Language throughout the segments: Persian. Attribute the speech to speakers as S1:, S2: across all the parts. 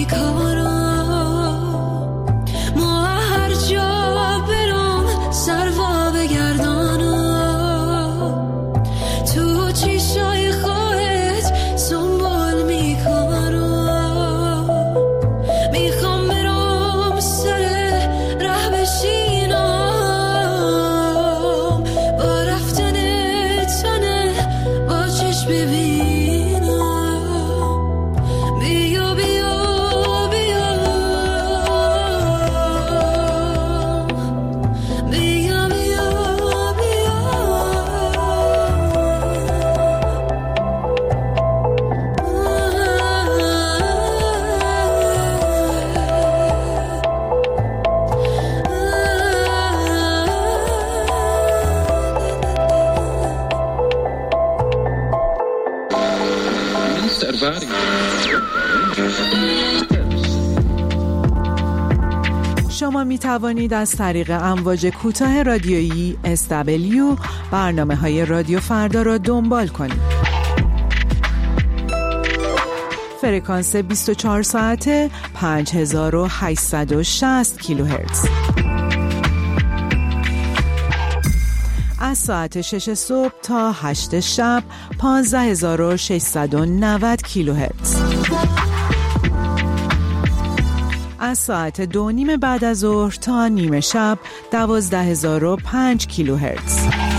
S1: شما می توانید از طریق امواج کوتاه رادیویی SW برنامه‌های رادیو فردا را دنبال کنید. فرکانس 24 ساعته 5860 کیلوهرتز. از ساعت 6 صبح تا 8 شب 15690 کیلوهرتز. از ساعت 2:30 بعد از ظهر تا نیمه شب 12005 کیلوهرتز.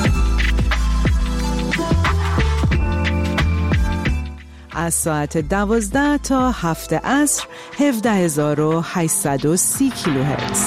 S1: از ساعت 12 تا 7 عصر 17830 کیلوهرتز.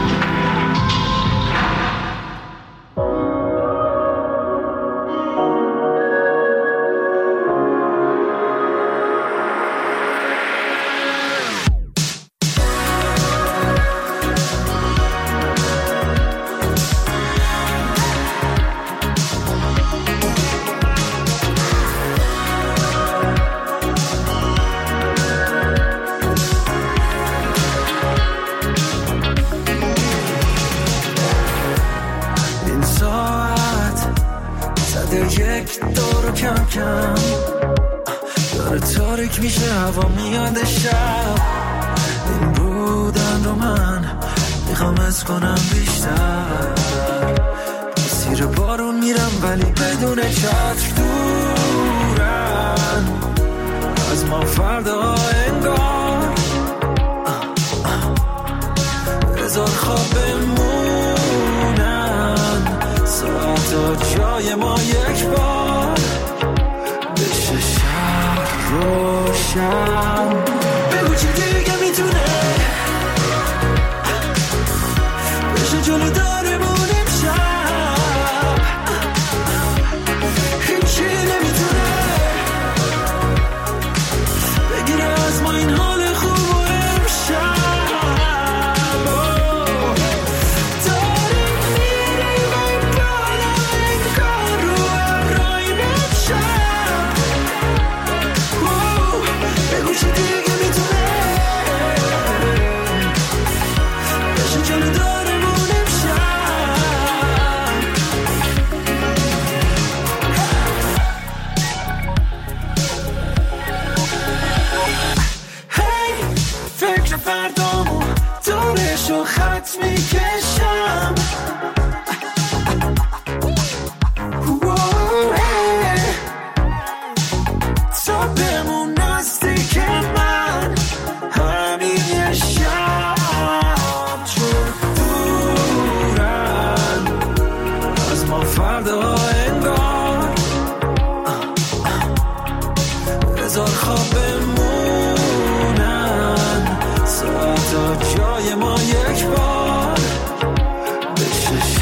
S2: یک دور کم کم داره تاریک میشه، هوا میاد شب. این بودن رو من میخوام از کنم بیشتر. زیر بارون میرم ولی بدون چتر، دورن از ما فردا انگار. هزار خواب بمونن ساعتا جای ما یک بار بشه شب روشن. بگو چی دیگه میتونه بشه جلو دارمون امشب. هیچی نمیتونه بگیره از ما این حال خوب و امشب. فردامو دورشو خط میکشم. تا بمون نزدیک من همین یه شب، چون دورن از ما فردا انگار. هزار خواب تا جای ما یک بار بشه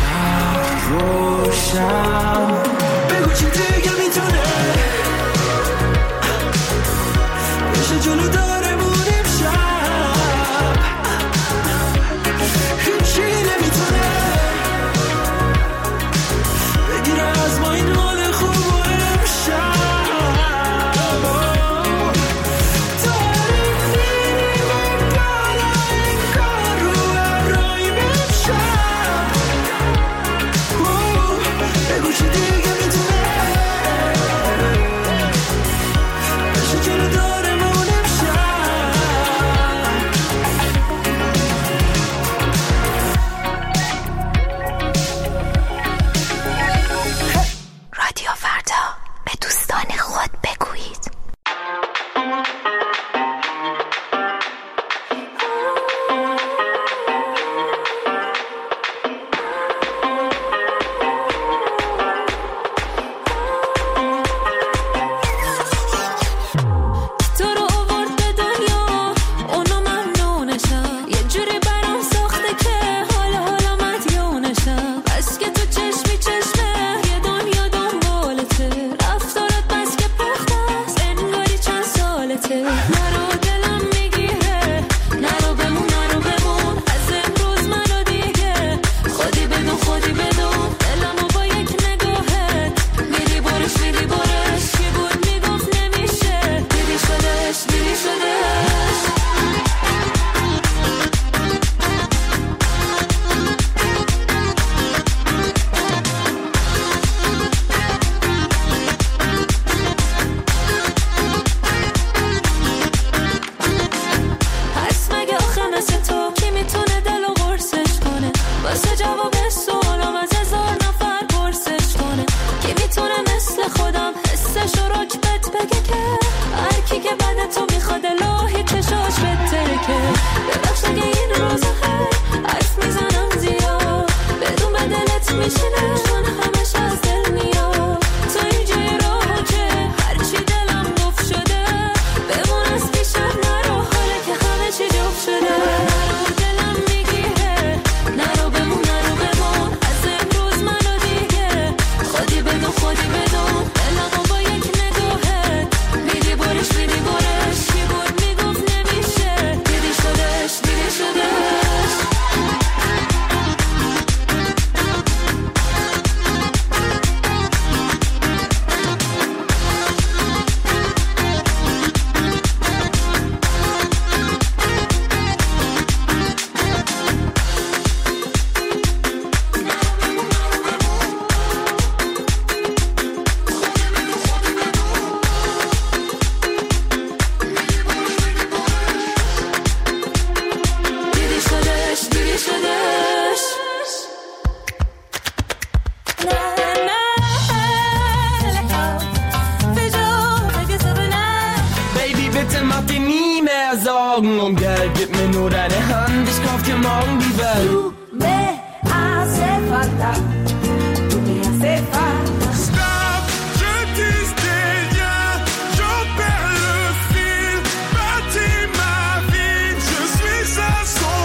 S3: Augen, um Geld, gib mir nur deine Hand, ich kauf dir morgen die Welt.
S4: Tu me hace falta, tu me hace falta.
S5: Stop, je disais rien, j'en perds le fil, bâtis ma vie, je suis à son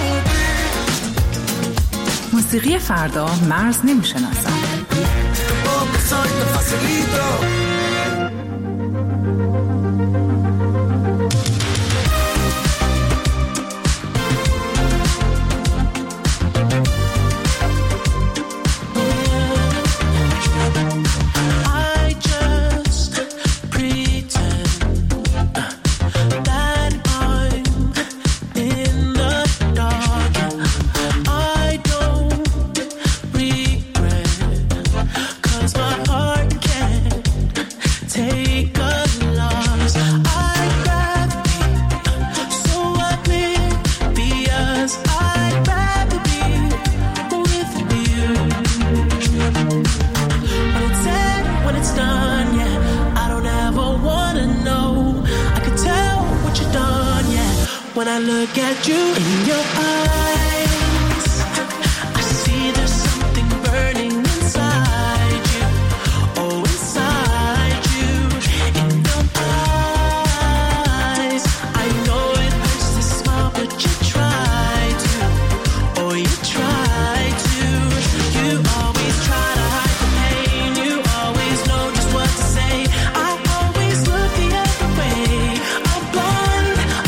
S5: beat.
S6: موسیقی فردا مرز نمیشناسد.
S7: When I look at you in your eyes, I see there's something burning inside you. Oh, inside you, in your eyes. I know it hurts to smile, but you try to. Oh, you try to. You always try to hide the pain. You always know just what to say. I always look the other way. I'm blind.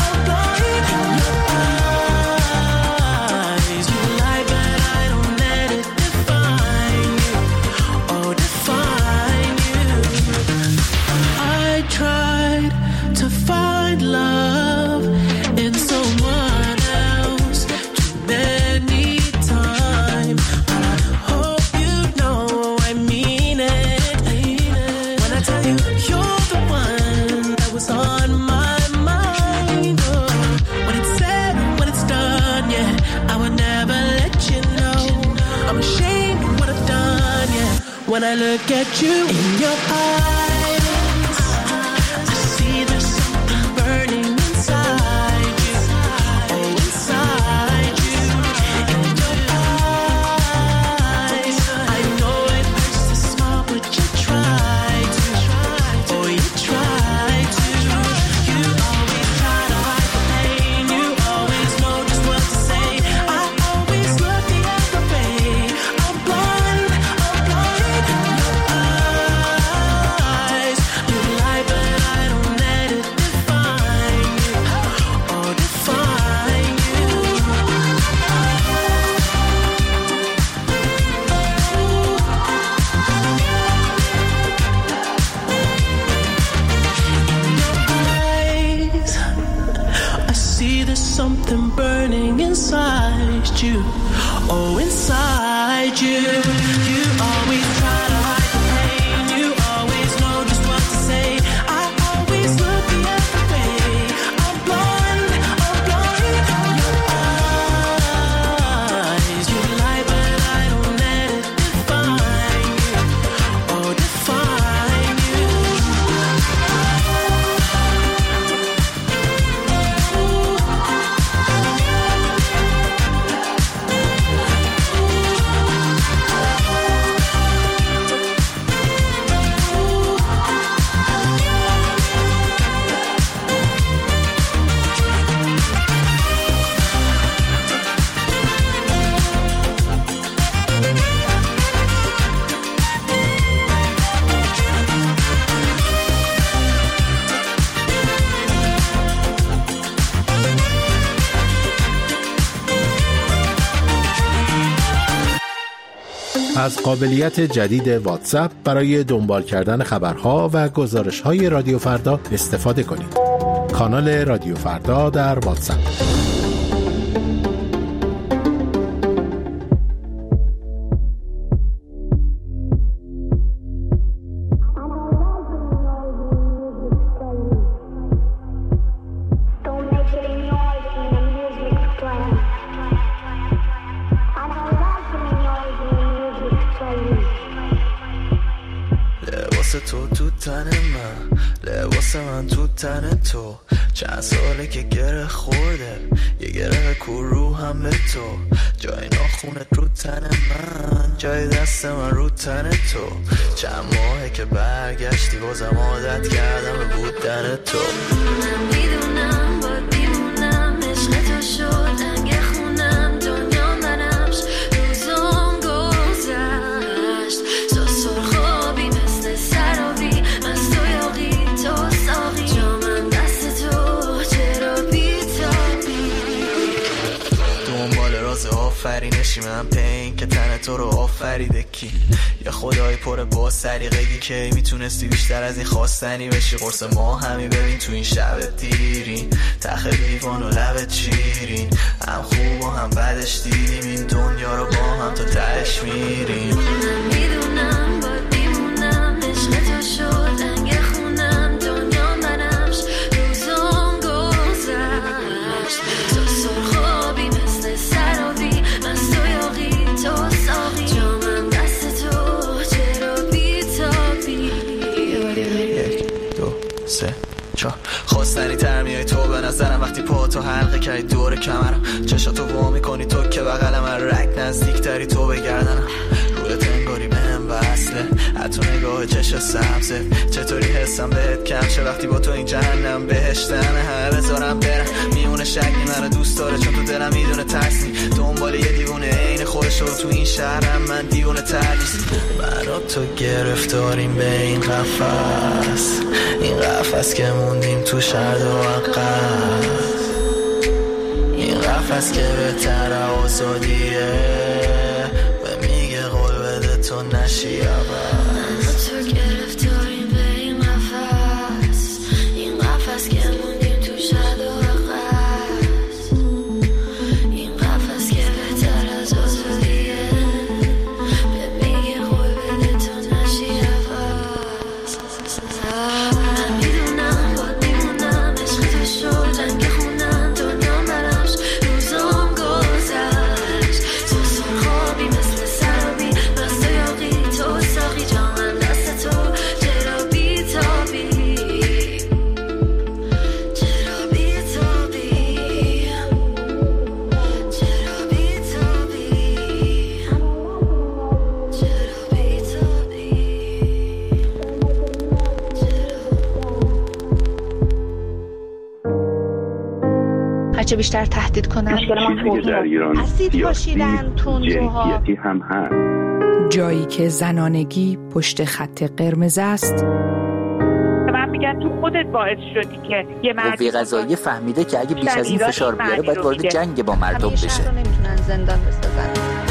S7: When I look at you in your eyes, I see there's something burning inside you. Oh, inside you, in your eyes. I know it hurts to smile, but you try to. Oh, you try to. You always try to hide the pain. You always know just what to say. I always look the other way. I'm blind. Something burning inside you. Oh, inside you. You always try to hide the pain. You always know just what to say. I always look the other way. I'm blind. I'm blind. Your eyes. You lie, but I don't let it define you. Oh, define you.
S8: از قابلیت جدید واتساپ برای دنبال کردن خبرها و گزارش‌های رادیو فردا استفاده کنید. کانال رادیو فردا در واتساپ.
S2: تن من، لباس من تو تن تو، چند ساله که گره خورده کو روحم به تو، جای ناخونت رو تن من، جای دست من رو تن تو. چند ماهه که برگشتی بازم عادت کردم به بودن تو.
S4: من میدونم باید بیمونم، عشق تو شد رنگ خونم، دنیا منمش روزم گذشت. تو سرخابی مثل سرابی، از تو یاقی تو ساقی، جامم دست تو چرا بیتابی.
S2: دنبال راز آفرینشی من پین که تن تو رو آفریده کی، یه خدای پر با سلیقگی که میتونستی بیشتر از این خواستنی بشی. قرص ما همی ببین تو این شب دیرین، تخ لیوان و لبت شیرین، هم خوب و هم بدش دیدیم این دنیا رو با هم تا تهش میریم.
S4: من میدونم باید بیمونم، عشق تو شد رنگ خونم، دنیا منمش روزم گذشت. تو سرخابی مثل سرابی، از تو یاقی تو ساقی، جامم دست تو چرا بیتابی.
S2: 1 2 3 4 خواستنی تر میای تو به نظرم وقتی پا تو حلقه کردی دور کمرم، چشاتو وا میکنی تو که بغل من، رک نزدیک تری تو بگردنم، رویت انگاری بهم وصله، حتی نگاه چش سبزت. چطوری حسم بهت کم شه وقتی با تو این جهنم بهشتمه، بذارم برم میونه شکلی منو دوست داره چون تو دلم میدونه ترسی، دنبال یه دیوونه عین خودش رو تو این شهرم، من دیوونه تردیست. من و تو گرفتاریم به این قفس، این قفس که موندیم تو شرد و عقب، این قفس که بهتر آزادیه، به میگه قول بده تو نشی عوض.
S4: تو گرفتاریم به این قفس، این قفس که موندیم تو شد و عقص، این قفس که بهتر از آزادیه، به میگه قول بده تو نشی عوض. من میدونم باید میمونم، عشق تو شد رنگ خونم، دنیا منمش روزم گذشت. تو سرخابی مثل سرابی، از تو یاقی تو ساقی، جامم دست تو چرا بیتابی، چرا بیتابی، چرا بیتابی، چرا بیتابی،
S9: هرچه بیشتر تهدید کنن
S10: چیزی که در ایران
S9: اسید پاشیدن، تندروها،
S10: جنسیتی هم هست.
S1: جایی که زنانگی پشت خط قرمز است.
S11: من میگم تو خودت باعث شدی که یه
S12: قوه قضاییه فهمیده که اگه بیش از این فشار بیاره باید وارد جنگ با مردم بشه.
S9: شهر رو نمیتونن زندان بسازن.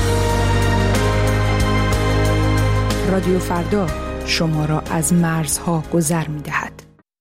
S1: رادیو فردا شما را از مرزها گذر می‌دهد.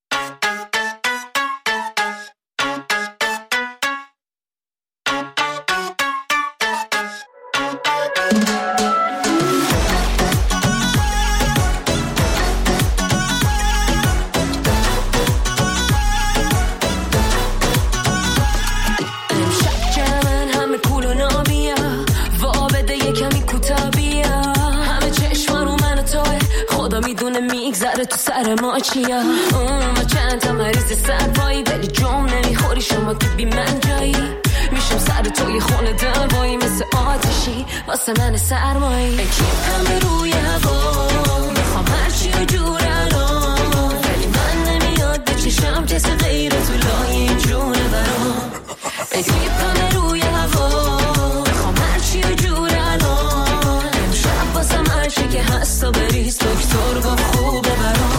S4: تو سر ما چیا ما چند تا مریض سرپایی، ولی جام نمیخوری شما که بی من جایی، میشم سر توی خونه دوایی مثل آتشی واسه من سرمایی. کیپم روی هوا میخوام هرچی و جور الان، ولی من نمیاد به چشم کسی غیر تو لای جونه برام. کیپم روی هوا میخوام هرچی و جور الان، امشب واسم هرچی که هست و بریز، دکتر گفت خوبه برام.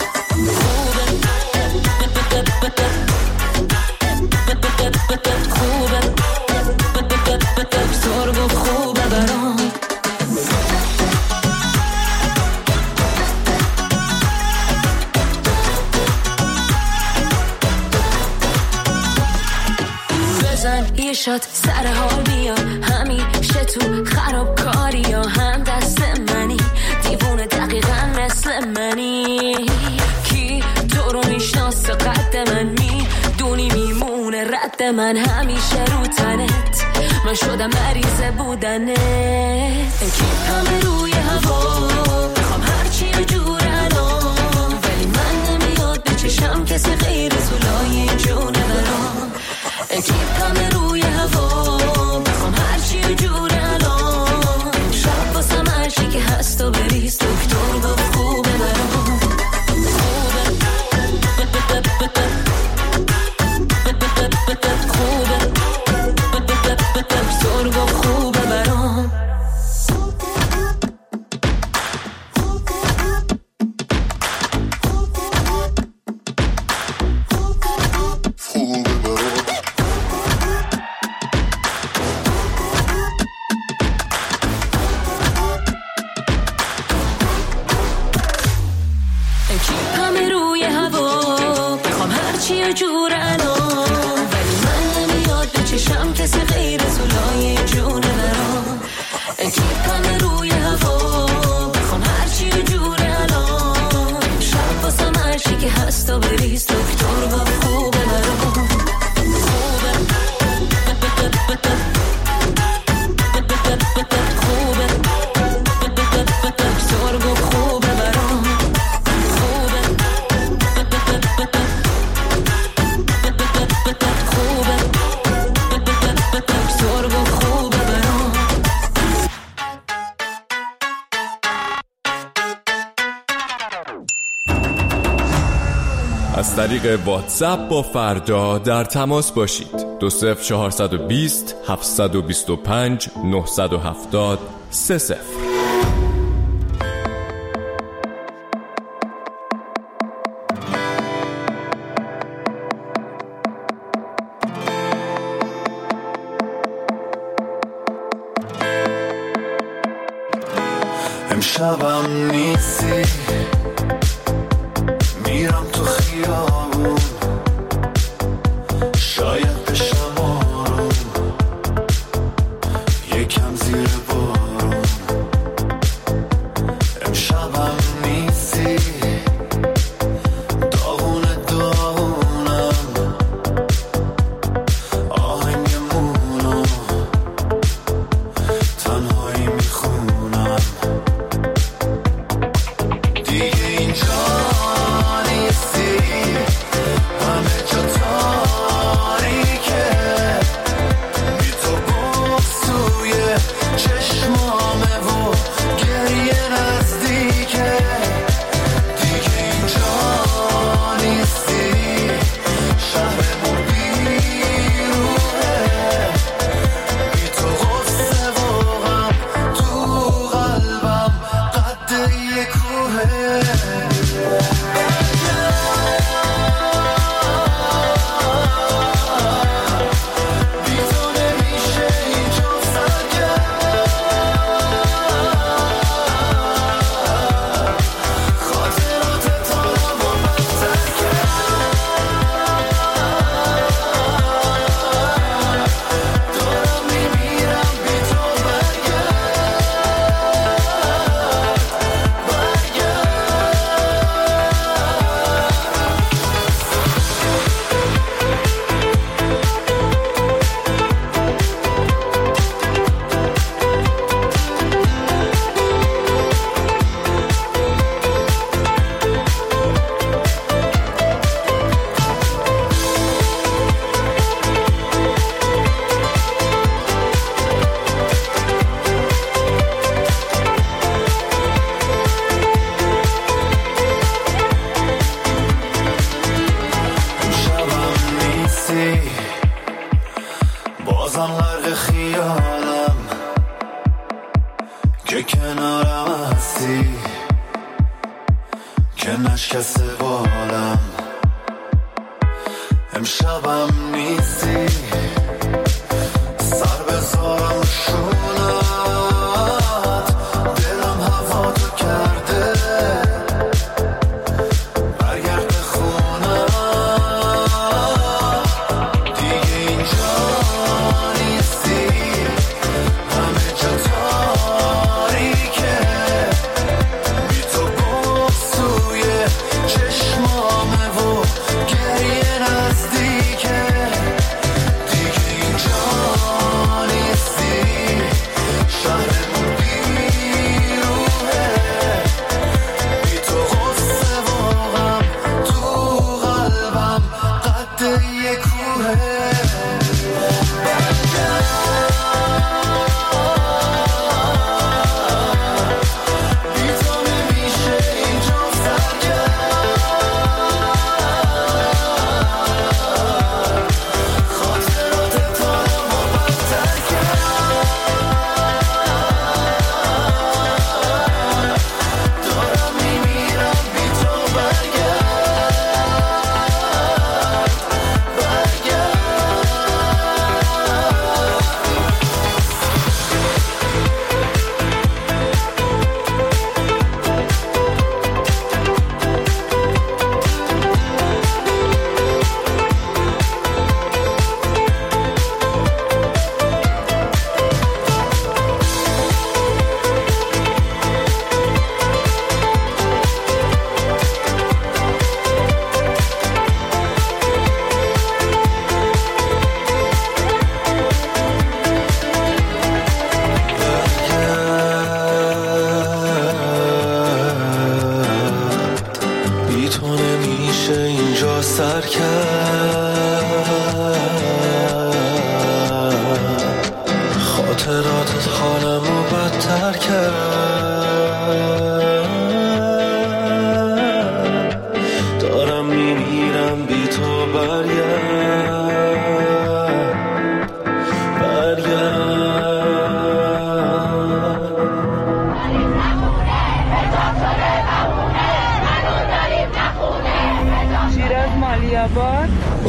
S4: یه شات سر حال بیا، همیشه تو خراب کاری یا هم دست منی، دیوونه دقیقا مثل منی، کی تو رو میشناسه قد من میدونی میمونه رد من همیشه رو تنت، من شدم مریض بودنت. کیپم روی هوا میخوام هرچی و جور الان، ولی من نمیاد به چشم کسی غیر تو لای جونه برام. کیپم روی هوا
S13: ندیدم کسی غیر تو لایه جون برام اکیپم روی هوا بخوام هرچی جوره الان شب واسم هرچی که هست و بریز دکتر با خوبه برام
S14: از طریق واتساپ با فردا در تماس باشید. 20420 725 970 30.
S2: امشبم نیستی میرم تو خیابون شاید بشم آروم یکم زیر بارون امشبم نیستی داغونه داغونم آهنگمونو تنهایی میخونم دیگه اینجا نیستی همه جا تاریکه بی تو بغض توی چشمامه و گریه نزدیکه دیگه اینجا نیستی شهرمون بیروحه بی تو غصه و غم تو قلبم قد یه کوهه بی تو نمیشه اینجا سرگرد خاطرات تارم و بدتر دارم میمیرم بی تو امشبم نیستی بازم غرق خیالم که کنارم هستی که نشکسته بالم امشبم نیستی سر بذارم شونت دلم هوا تو کرده برگرد به خونم دیگه اینجا نیستی همه جا تاریکه بی تو بغض توی چشمامه و گریه نزدیکه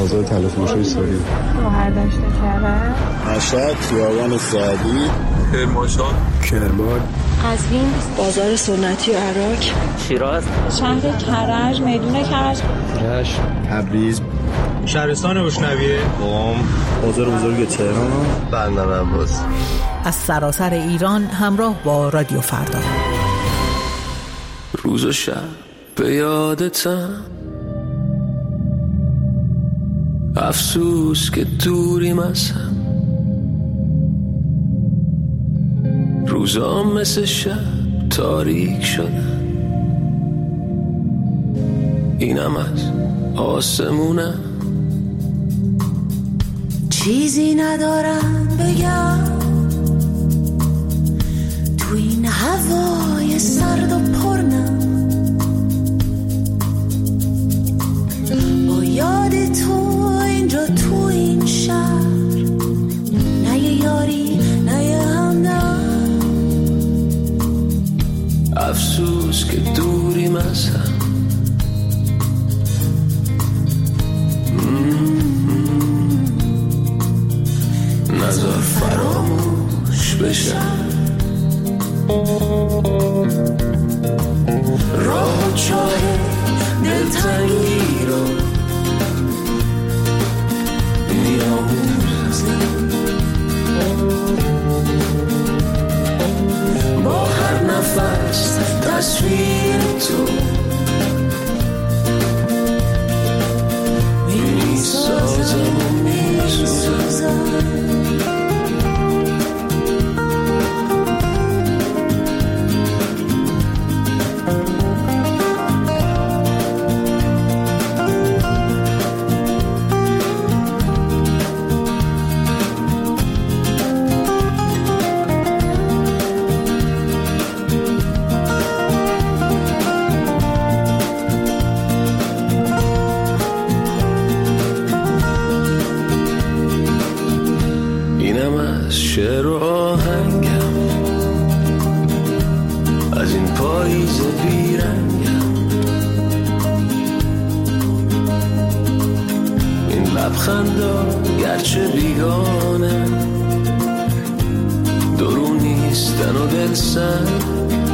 S15: مغازه تلفروشی سوری.
S9: بهرداشت کرد.
S15: مشهد خیابان سعدی. کرمانشاه. کرمان.
S9: قزوین. بازار سنتی و عراق.
S12: شیراز.
S9: شهر کرج. میدون کرج.
S15: رشت. تبریز.
S16: شهرستان بوشنویه.
S15: قم. بازار بزرگ تهران. بندر عباس.
S1: از سراسر ایران همراه با رادیو فردا.
S2: روز و شب به یادتم، افسوس که دوریم از هم، روزام مثل شب تاریک شدن، اینم از آسمونم.
S13: چیزی ندارم بگم تو این هوای سرد و پرنم، با یاد تو اینجا تو این شهر، نه یه یاری نه یه همدم،
S2: افسوس که دوریم از هم، نذار فراموش بشم، راه و چاه دلتنگی رو میاموزم، با هر نفس تصویر تو میسازم و میسوزم. شعر و آهنگم از این پاییز بیرنگم، این لبخندا گرچه بیگانه درون نیستن و دل سنگ،